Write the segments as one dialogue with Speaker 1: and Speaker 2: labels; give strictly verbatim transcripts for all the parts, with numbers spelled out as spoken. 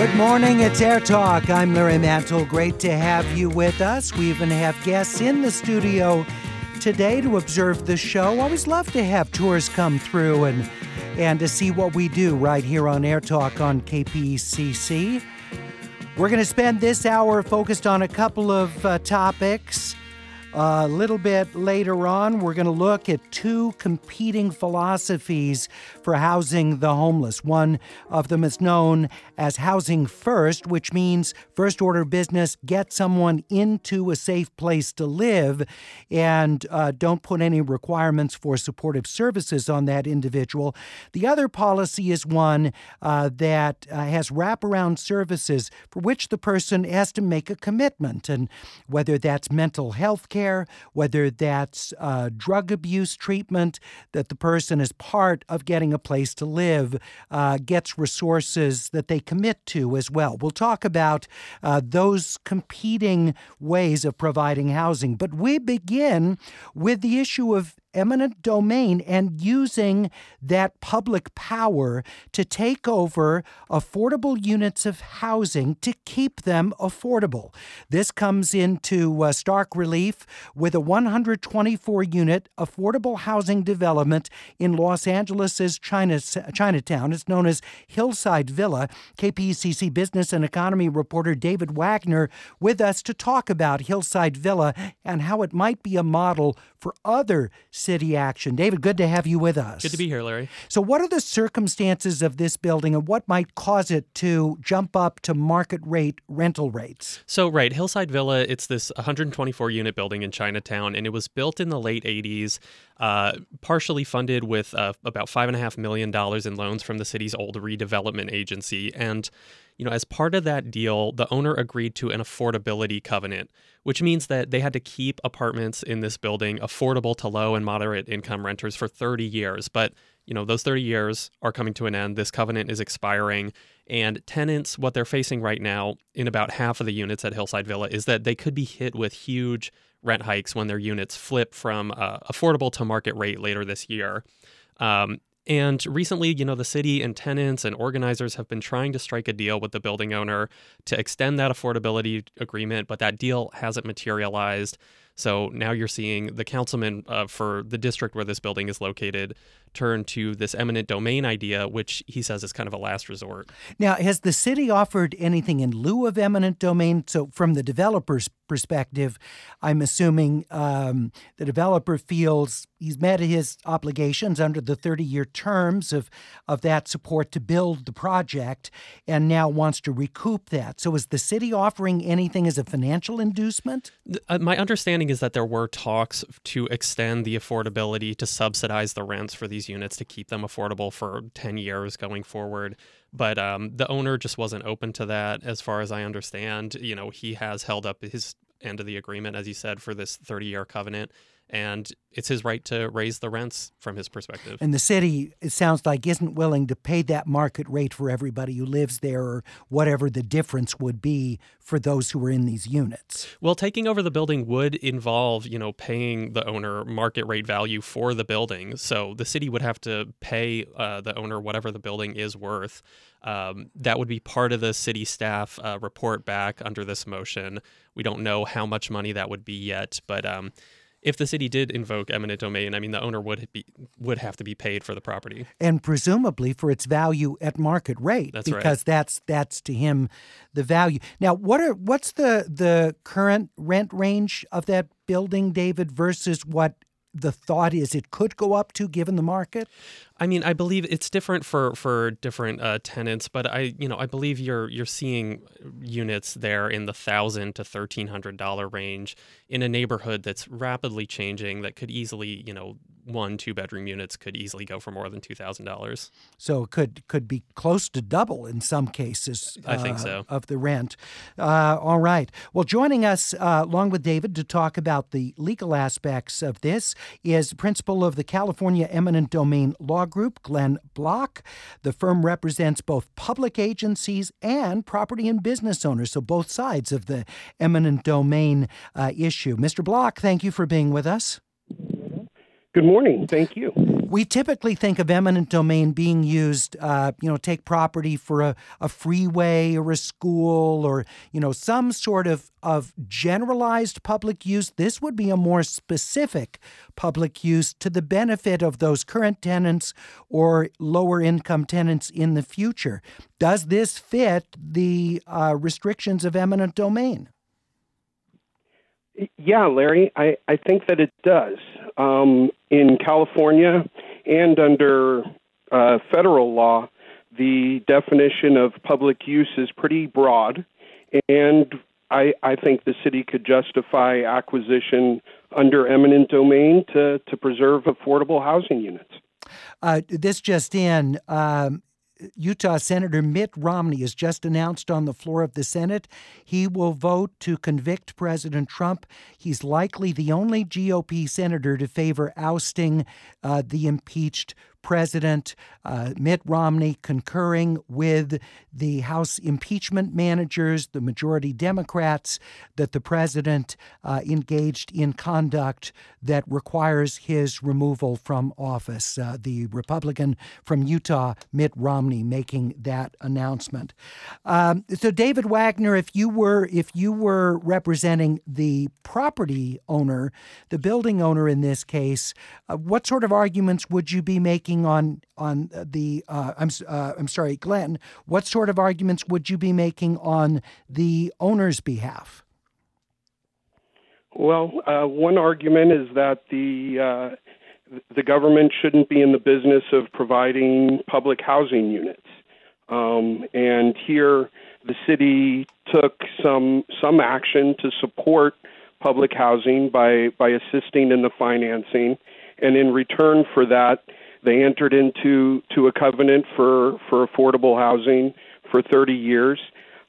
Speaker 1: Good morning, it's Air Talk. I'm Larry Mantle. Great to have you with us. We even have guests in the studio today to observe the show. Always love to have tours come through and and to see what we do right here on Air Talk on K P C C. We're going to spend this hour focused on a couple of uh, topics. Uh, a little bit later on, we're going to look at two competing philosophies for housing the homeless. One of them is known as Housing First, which means first-order business, get someone into a safe place to live and uh, don't put any requirements for supportive services on that individual. The other policy is one uh, that uh, has wraparound services for which the person has to make a commitment, and whether that's mental health care, whether that's uh, drug abuse treatment, that the person, as part of getting a place to live, uh, gets resources that they commit to as well. We'll talk about uh, those competing ways of providing housing. But we begin with the issue of eminent domain and using that public power to take over affordable units of housing to keep them affordable. This comes into uh, stark relief with a one hundred twenty-four unit affordable housing development in Los Angeles' China, Chinatown. It's known as Hillside Villa. K P C C business and economy reporter David Wagner with us to talk about Hillside Villa and how it might be a model for other city action. David, good to have you with us.
Speaker 2: Good to be here, Larry.
Speaker 1: So what are the circumstances of this building and what might cause it to jump up to market rate rental rates?
Speaker 2: So, right, Hillside Villa, it's this one hundred twenty-four unit building in Chinatown, and it was built in the late eighties, uh, partially funded with uh, about five point five million dollars in loans from the city's old redevelopment agency. And you know, as part of that deal, the owner agreed to an affordability covenant, which means that they had to keep apartments in this building affordable to low and moderate income renters for thirty years. But, you know, those thirty years are coming to an end. This covenant is expiring. And tenants, what they're facing right now in about half of the units at Hillside Villa is that they could be hit with huge rent hikes when their units flip from uh, affordable to market rate later this year. Um, And recently, you know, the city and tenants and organizers have been trying to strike a deal with the building owner to extend that affordability agreement, but that deal hasn't materialized. So now you're seeing the councilman uh, for the district where this building is located turn to this eminent domain idea, which he says is kind of a last resort.
Speaker 1: Now, has the city offered anything in lieu of eminent domain? So from the developer's perspective, I'm assuming um, the developer feels he's met his obligations under the thirty-year terms of, of that support to build the project and now wants to recoup that. So is the city offering anything as a financial inducement?
Speaker 2: Uh, my understanding is that there were talks to extend the affordability to subsidize the rents for these units to keep them affordable for ten years going forward. But um, the owner just wasn't open to that, as far as I understand. You know, he has held up his end of the agreement, as you said, for this thirty-year covenant. And it's his right to raise the rents from his perspective.
Speaker 1: And the city, it sounds like, isn't willing to pay that market rate for everybody who lives there or whatever the difference would be for those who are in these units.
Speaker 2: Well, taking over the building would involve, you know, paying the owner market rate value for the building. So the city would have to pay uh, the owner whatever the building is worth. Um, that would be part of the city staff uh, report back under this motion. We don't know how much money that would be yet, but um, if the city did invoke eminent domain, I mean, the owner would be would have to be paid for the property,
Speaker 1: and presumably for its value at market rate.
Speaker 2: That's
Speaker 1: because
Speaker 2: right.
Speaker 1: that's that's to him the value. Now, what are what's the the current rent range of that building, David, versus what the thought is it could go up to given the market?
Speaker 2: I mean, I believe it's different for for different uh, tenants, but I, you know, I believe you're you're seeing units there in the thousand to thirteen hundred dollar range in a neighborhood that's rapidly changing. That could easily, you know, one two bedroom units could easily go for more than two thousand dollars.
Speaker 1: So it could could be close to double in some cases.
Speaker 2: I think
Speaker 1: uh,
Speaker 2: so.
Speaker 1: Of the rent. Uh, all right. Well, joining us uh, along with David to talk about the legal aspects of this is principal of the California Eminent Domain Law Group, Glenn Block. The firm represents both public agencies and property and business owners, so both sides of the eminent domain uh, issue. Mister Block, thank you for being with us.
Speaker 3: Good morning. Thank you.
Speaker 1: We typically think of eminent domain being used, uh, you know, take property for a, a freeway or a school or, you know, some sort of, of generalized public use. This would be a more specific public use to the benefit of those current tenants or lower income tenants in the future. Does this fit the uh, restrictions of eminent domain?
Speaker 3: Yeah, Larry, I, I think that it does. Um, in California and under uh, federal law, the definition of public use is pretty broad, and I, I think the city could justify acquisition under eminent domain to, to preserve affordable housing units.
Speaker 1: Uh, this just in, um, Utah Senator Mitt Romney has just announced on the floor of the Senate he will vote to convict President Trump. He's likely the only G O P senator to favor ousting uh, the impeached president. Uh, Mitt Romney concurring with the House impeachment managers, the majority Democrats, that the president uh, engaged in conduct that requires his removal from office. Uh, the Republican from Utah, Mitt Romney, making that announcement. Um, so, David Wagner, if you were if you were representing the property owner, the building owner in this case, uh, what sort of arguments would you be making on on the uh, I'm uh, I'm sorry, Glenn? What sort of arguments would you be making on the owner's behalf?
Speaker 3: Well, uh, one argument is that the uh, the government shouldn't be in the business of providing public housing units, um, and here the city took some some action to support public housing by by assisting in the financing, and in return for that, they entered into to a covenant for, for affordable housing for thirty years.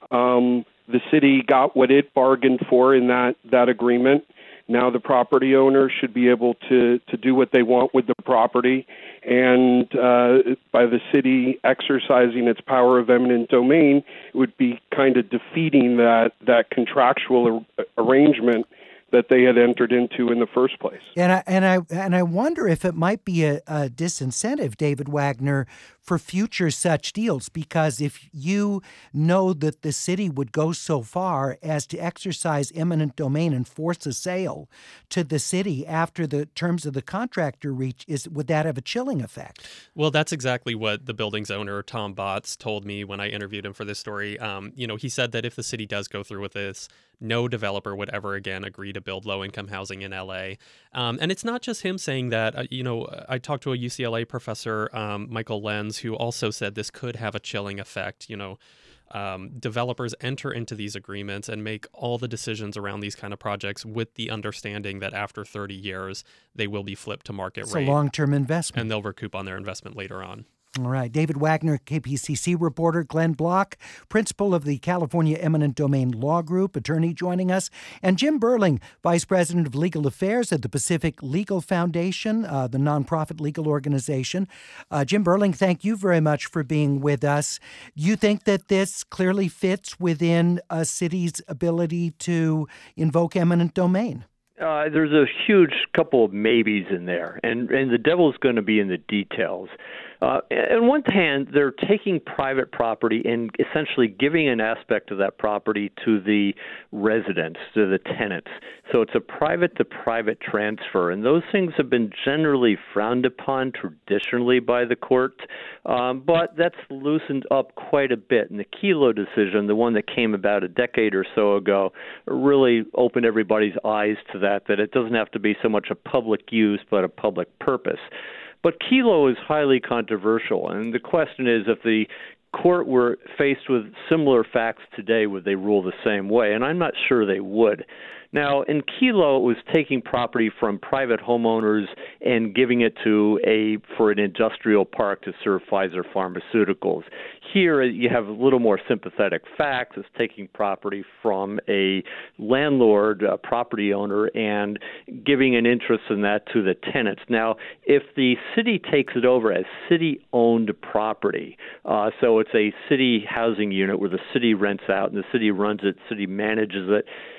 Speaker 3: Um, the city got what it bargained for in that, that agreement. Now the property owner should be able to, to do what they want with the property. And uh, by the city exercising its power of eminent domain, it would be kind of defeating that, that contractual ar- arrangement that they had entered into in the first place.
Speaker 1: And I and I and I wonder if it might be a, a disincentive, David Wagner, for future such deals, because if you know that the city would go so far as to exercise eminent domain and force a sale to the city after the terms of the contract are reached, is would that have a chilling effect?
Speaker 2: Well, that's exactly what the building's owner, Tom Botts, told me when I interviewed him for this story. Um, you know, he said that if the city does go through with this, no developer would ever again agree to build low-income housing in L A. Um, and it's not just him saying that. Uh, you know, I talked to a U C L A professor, um, Michael Lenz, who also said this could have a chilling effect. You know, um, developers enter into these agreements and make all the decisions around these kind of projects with the understanding that after thirty years, they will be flipped to market
Speaker 1: It's
Speaker 2: rate.
Speaker 1: It's a long-term investment.
Speaker 2: And they'll recoup on their investment later on.
Speaker 1: All right. David Wagner, K P C C reporter, Glenn Block, principal of the California Eminent Domain Law Group, attorney joining us, and Jim Burling, vice president of legal affairs at the Pacific Legal Foundation, uh, the nonprofit legal organization. Uh, Jim Burling, thank you very much for being with us. You think that this clearly fits within a city's ability to invoke eminent domain?
Speaker 4: Uh, there's a huge couple of maybes in there, and, and the devil's going to be in the details. Uh, on one hand, they're taking private property and essentially giving an aspect of that property to the residents, to the tenants. So it's a private-to-private transfer, and those things have been generally frowned upon traditionally by the court, um, but that's loosened up quite a bit. And the Kelo decision, the one that came about a decade or so ago, really opened everybody's eyes to that, that it doesn't have to be so much a public use but a public purpose. But Kelo is highly controversial, and the question is if the court were faced with similar facts today, would they rule the same way? And I'm not sure they would. Now, in Kelo, it was taking property from private homeowners and giving it to a for an industrial park to serve Pfizer Pharmaceuticals. Here, you have a little more sympathetic facts. It's taking property from a landlord, a property owner, and giving an interest in that to the tenants. Now, if the city takes it over as city-owned property, uh, so it's a city housing unit where the city rents out and the city runs it, city manages it,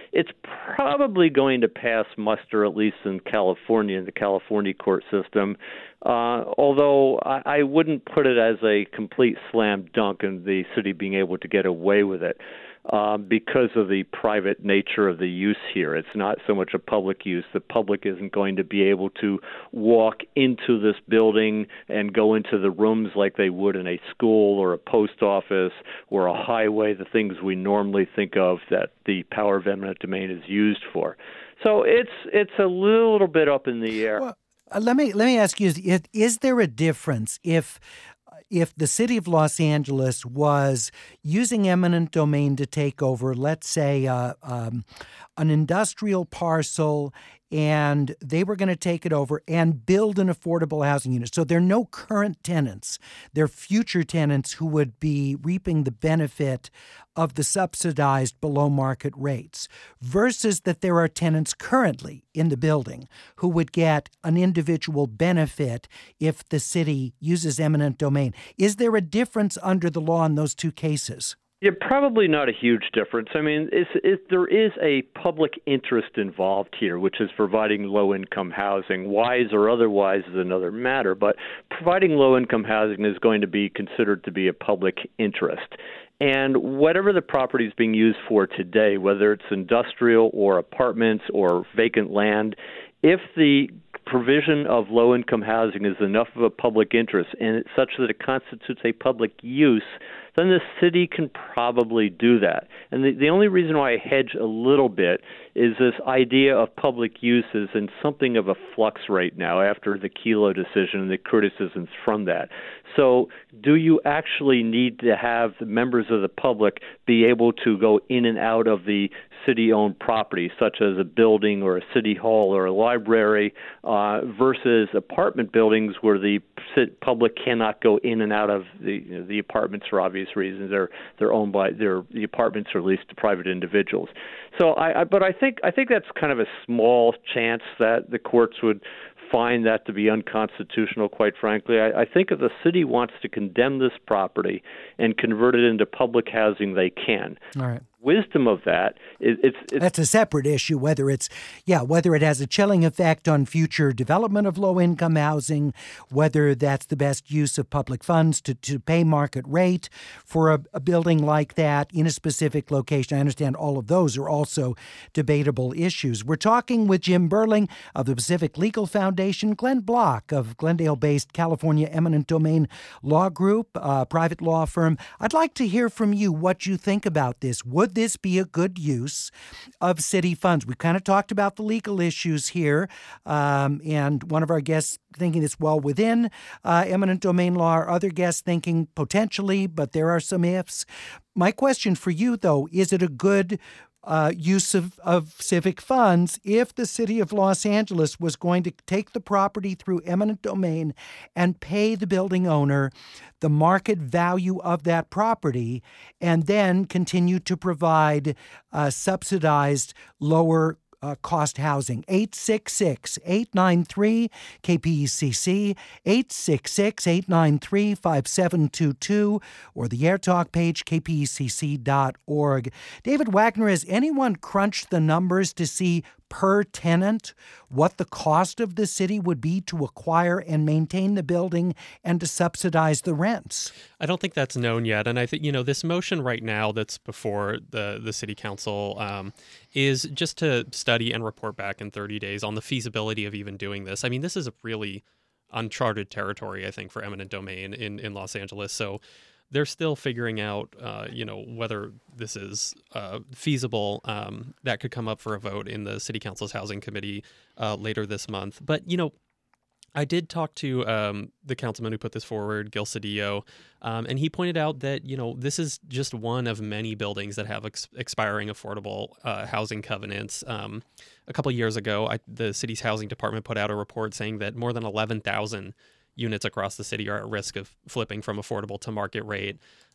Speaker 4: it's probably going to pass muster, at least in California, in the California court system, uh, although I, I wouldn't put it as a complete slam dunk in the city being able to get away with it. Uh, because of the private nature of the use here. It's not so much a public use. The public isn't going to be able to walk into this building and go into the rooms like they would in a school or a post office or a highway, the things we normally think of that the power of eminent domain is used for. So it's it's a little bit up in the air.
Speaker 1: Well, uh, let me let me ask you: is, is there a difference if if the city of Los Angeles was using eminent domain to take over, let's say, uh, um, an industrial parcel, and they were going to take it over and build an affordable housing unit? So there are no current tenants. They're future tenants who would be reaping the benefit of the subsidized below market rates, versus that there are tenants currently in the building who would get an individual benefit if the city uses eminent domain. Is there a difference under the law in those two cases?
Speaker 4: Yeah, probably not a huge difference. I mean, it's, it, there is a public interest involved here, which is providing low-income housing. Wise or otherwise is another matter, but providing low-income housing is going to be considered to be a public interest. And whatever the property is being used for today, whether it's industrial or apartments or vacant land, if the provision of low-income housing is enough of a public interest and it's such that it constitutes a public use, then the city can probably do that. And the, the only reason why I hedge a little bit is this idea of public use is in something of a flux right now after the Kelo decision and the criticisms from that. So do you actually need to have the members of the public be able to go in and out of the city-owned property, such as a building or a city hall or a library, uh, versus apartment buildings where the public cannot go in and out of the you know, the apartments for obvious reasons. They're they're owned by they're the apartments are leased to private individuals. So I, I but I think I think that's kind of a small chance that the courts would find that to be unconstitutional, quite frankly. I, I think if the city wants to condemn this property and convert it into public housing, they can.
Speaker 1: All right.
Speaker 4: Wisdom of that is it's, it's
Speaker 1: that's a separate issue. Whether it's yeah, whether it has a chilling effect on future development of low-income housing, whether that's the best use of public funds to, to pay market rate for a, a building like that in a specific location. I understand all of those are also debatable issues. We're talking with Jim Burling of the Pacific Legal Foundation, Glenn Block of Glendale-based California Eminent Domain Law Group, a private law firm. I'd like to hear from you what you think about this. Would this be a good use of city funds? We kind of talked about the legal issues here, um, and one of our guests thinking it's well within uh, eminent domain law, our other guests thinking potentially, but there are some ifs. My question for you, though, is it a good Uh, use of, of civic funds if the city of Los Angeles was going to take the property through eminent domain and pay the building owner the market value of that property and then continue to provide uh, subsidized lower Uh, cost housing? eight six six, eight nine three, K P E C C, eight six six, eight nine three, five seven two two, or the AirTalk page, k p e c c dot org. David Wagner, has anyone crunched the numbers to see per tenant what the cost of the city would be to acquire and maintain the building and to subsidize the rents?
Speaker 2: I don't think that's known yet. And I think, you know, this motion right now that's before the, the city council um, is just to study and report back in thirty days on the feasibility of even doing this. I mean, this is a really uncharted territory, I think, for eminent domain in, in Los Angeles. So they're still figuring out, uh, you know, whether this is uh, feasible. Um, that could come up for a vote in the city council's housing committee uh, later this month. But, you know, I did talk to um, the councilman who put this forward, Gil Cedillo, um, and he pointed out that, you know, this is just one of many buildings that have ex- expiring affordable uh, housing covenants. Um, a couple of years ago, I, the city's housing department put out a report saying that more than eleven thousand units across the city are at risk of flipping from affordable to market rate.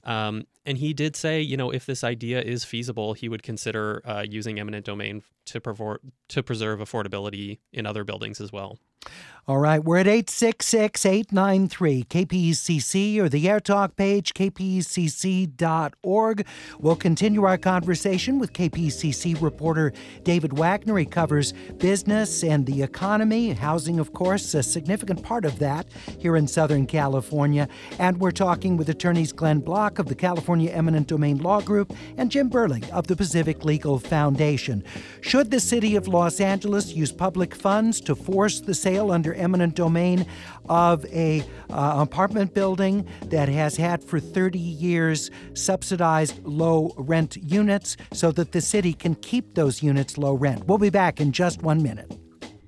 Speaker 2: Um, and he did say, you know, if this idea is feasible, he would consider uh, using eminent domain to, prevo- to preserve affordability in other buildings as well.
Speaker 1: All right, we're at eight six six, eight nine three, K P E C C or the Air Talk page, K P E C C dot org. We'll continue our conversation with K P E C C reporter David Wagner. He covers business and the economy, housing, of course, a significant part of that here in Southern California. And we're talking with attorneys Glenn Block of the California Eminent Domain Law Group and Jim Burling of the Pacific Legal Foundation. Should the city of Los Angeles use public funds to force the sale under eminent domain of a uh, apartment building that has had for thirty years subsidized low rent units so that the city can keep those units low rent? We'll be back in just one minute.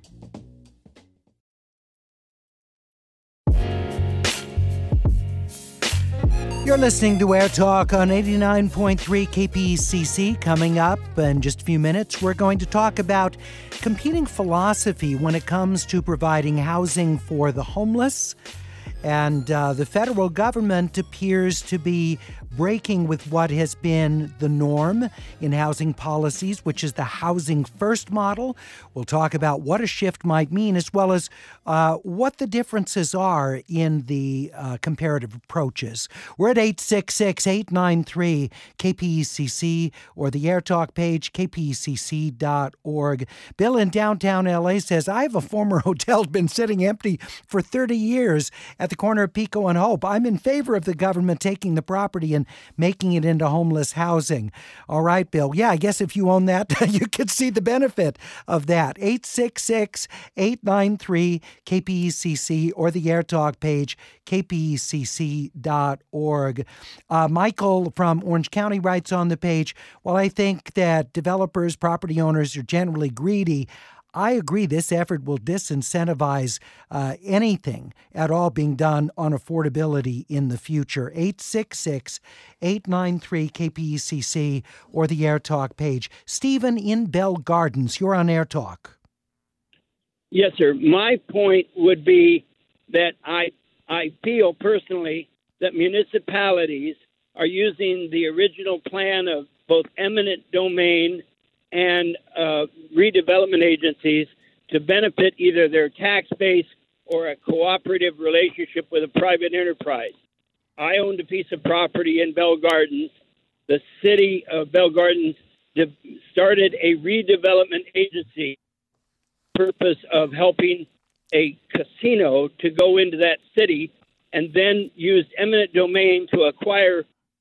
Speaker 1: You're listening to Air Talk on eighty-nine point three K P E C C. Coming up in just a few minutes, we're going to talk about competing philosophy when it comes to providing housing for the homeless. And uh, the federal government appears to be breaking with what has been the norm in housing policies, which is the housing first model. We'll talk about what a shift might mean, as well as uh, what the differences are in the uh, comparative approaches. We're at eight six six, eight nine three, K P E C C or the Air Talk page, K P E C C dot org. Bill in downtown L A says, I have a former hotel been sitting empty for thirty years at the corner of Pico and Hope. I'm in favor of the government taking the property and making it into homeless housing. All right, Bill. Yeah, I guess if you own that, you could see the benefit of that. eight six six, eight nine three, K P E C C or the Air Talk page, K P E C C dot org. Uh, Michael from Orange County writes on the page, while I think that developers, property owners are generally greedy, I agree this effort will disincentivize uh, anything at all being done on affordability in the future. eight six six, eight nine three, K P E C C or the Air Talk page. Stephen in Bell Gardens, you're on Air Talk.
Speaker 5: Yes, sir. My point would be that I I feel personally that municipalities are using the original plan of both eminent domain and uh, redevelopment agencies to benefit either their tax base or a cooperative relationship with a private enterprise. I owned a piece of property in Bell Gardens. The city of Bell Gardens de- started a redevelopment agency for the purpose of helping a casino to go into that city, and then used eminent domain to acquire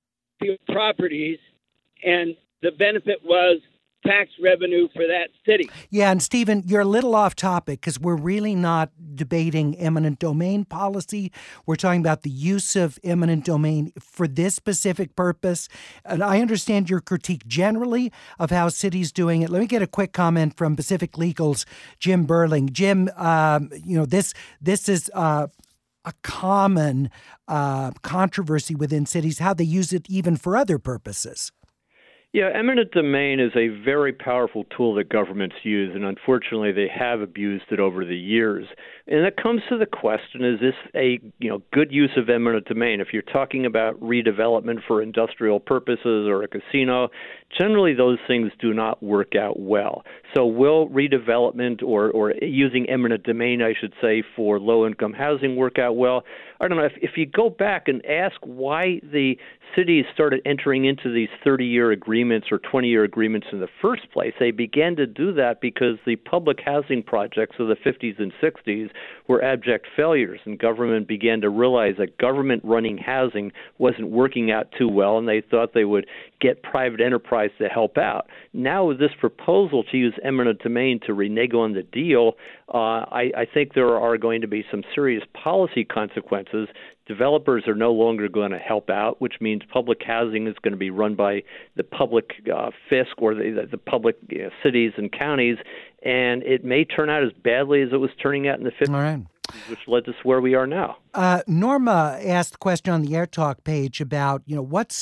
Speaker 5: properties, and the benefit was tax revenue for that city.
Speaker 1: Yeah, and Stephen, you're a little off topic because we're really not debating eminent domain policy. We're talking about the use of eminent domain for this specific purpose. And I understand your critique generally of how cities doing it. Let me get a quick comment from Pacific Legal's Jim Burling. Jim, um, you know, this this is uh, a common uh, controversy within cities, how they use it even for other purposes.
Speaker 4: Yeah, eminent domain is a very powerful tool that governments use, and unfortunately they have abused it over the years. And it comes to the question, is this a you know good use of eminent domain? If you're talking about redevelopment for industrial purposes or a casino, generally those things do not work out well. So will redevelopment or, or using eminent domain, I should say, for low-income housing work out well? I don't know. If, if you go back and ask why the cities started entering into these thirty-year agreements or twenty-year agreements in the first place, they began to do that because the public housing projects of the fifties and sixties were abject failures, and government began to realize that government running housing wasn't working out too well, and they thought they would get private enterprise to help out. Now with this proposal to use eminent domain to renege on the deal, uh, I, I think there are going to be some serious policy consequences. Developers are no longer going to help out, which means public housing is going to be run by the public uh, fisc or the, the public you know, cities and counties, and it may turn out as badly as it was turning out in the fifties.
Speaker 1: All right.
Speaker 4: Which led us where we are now.
Speaker 1: Uh, Norma asked the question on the Air Talk page about, you know, what's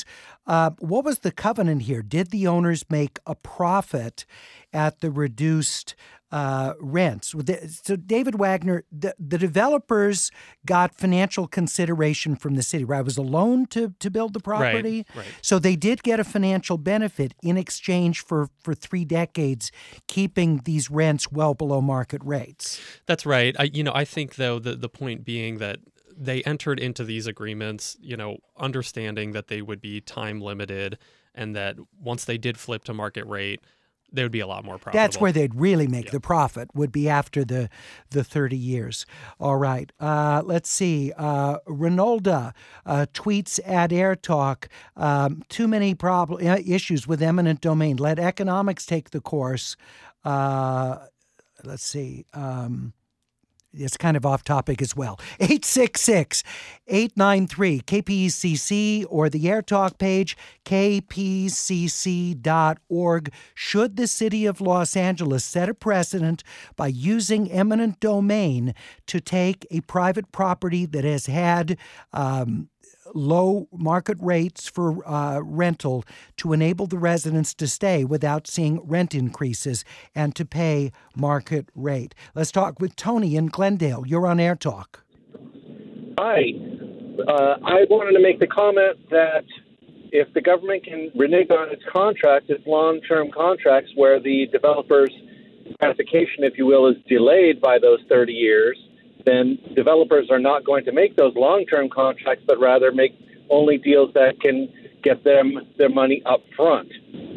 Speaker 1: Uh, what was the covenant here? Did the owners make a profit at the reduced uh, rents? So, David Wagner, the, the developers got financial consideration from the city, right? It was a loan to, to build the property.
Speaker 2: Right, right.
Speaker 1: So they did get a financial benefit in exchange for, for three decades, keeping these rents well below market rates.
Speaker 2: That's right. I, you know, I think, though, the, the point being that they entered into these agreements, you know, understanding that they would be time limited and that once they did flip to market rate, they would be a lot more profitable.
Speaker 1: That's where they'd really make
Speaker 2: yeah.
Speaker 1: the profit, would be after the the thirty years. All right. Uh, let's see. Uh, Renolda uh, tweets at Air Talk, um, too many problem issues with eminent domain. Let economics take the course. Uh, let's see. Um, It's kind of off topic as well. eight six six, eight nine three, K P E C C or the Air Talk page, K P C C dot org. Should the city of Los Angeles set a precedent by using eminent domain to take a private property that has had um, low market rates for uh, rental to enable the residents to stay without seeing rent increases and to pay market rate? Let's talk with Tony in Glendale. You're on Air Talk.
Speaker 6: Hi. Uh, I wanted to make the comment that if the government can renege on its contracts, its long-term contracts where the developer's gratification, if you will, is delayed by those thirty years, then developers are not going to make those long-term contracts, but rather make only deals that can get them their money up front.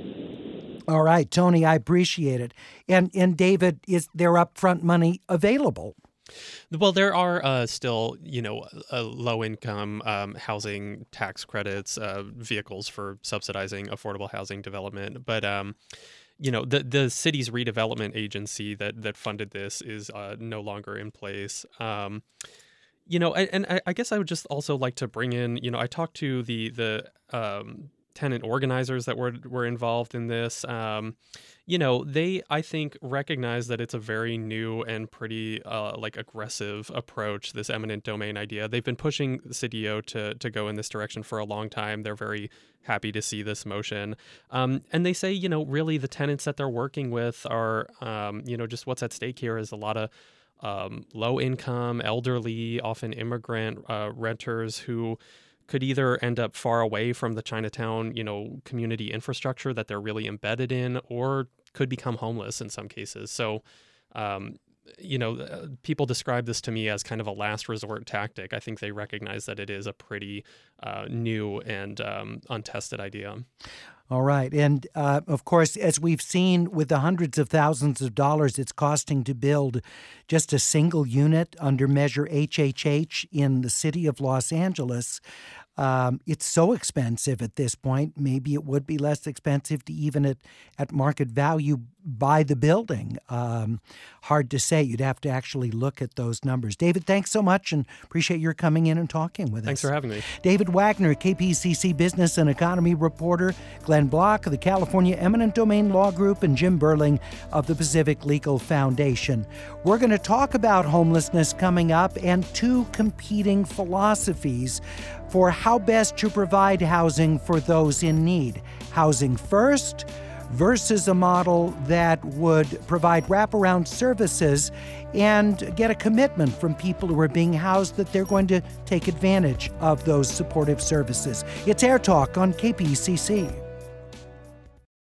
Speaker 1: All right, Tony, I appreciate it. And and David, is there upfront money available?
Speaker 2: Well, there are uh, still, you know, uh, low-income um, housing tax credits, uh, vehicles for subsidizing affordable housing development, but um, you know, the the city's redevelopment agency that that funded this is uh, no longer in place. Um, you know, and, and I, I guess I would just also like to bring in, you know, I talked to the the um, tenant organizers that were were involved in this. Um, you know, they, I think, recognize that it's a very new and pretty uh, like aggressive approach, this eminent domain idea. They've been pushing the C D O to to go in this direction for a long time. They're very happy to see this motion. Um, and they say, you know, really the tenants that they're working with are, um, you know, just what's at stake here is a lot of um, low income, elderly, often immigrant uh, renters who could either end up far away from the Chinatown, you know, community infrastructure that they're really embedded in, or could become homeless in some cases. So, um, you know, people describe this to me as kind of a last resort tactic. I think they recognize that it is a pretty uh, new and um, untested idea.
Speaker 1: All right. And, uh, of course, as we've seen with the hundreds of thousands of dollars it's costing to build just a single unit under Measure H H H in the city of Los Angeles, um, it's so expensive at this point. Maybe it would be less expensive to even at, at market value buy the building. Um, hard to say. You'd have to actually look at those numbers. David, thanks so much and appreciate your coming in and talking with
Speaker 2: Thanks
Speaker 1: us.
Speaker 2: for having me.
Speaker 1: David Wagner, K P C C business and economy reporter, Glenn Block of the California Eminent Domain Law Group, and Jim Burling of the Pacific Legal Foundation. We're going to talk about homelessness coming up and two competing philosophies for how best to provide housing for those in need. Housing first versus a model that would provide wraparound services and get a commitment from people who are being housed that they're going to take advantage of those supportive services. It's Air Talk on K P C C.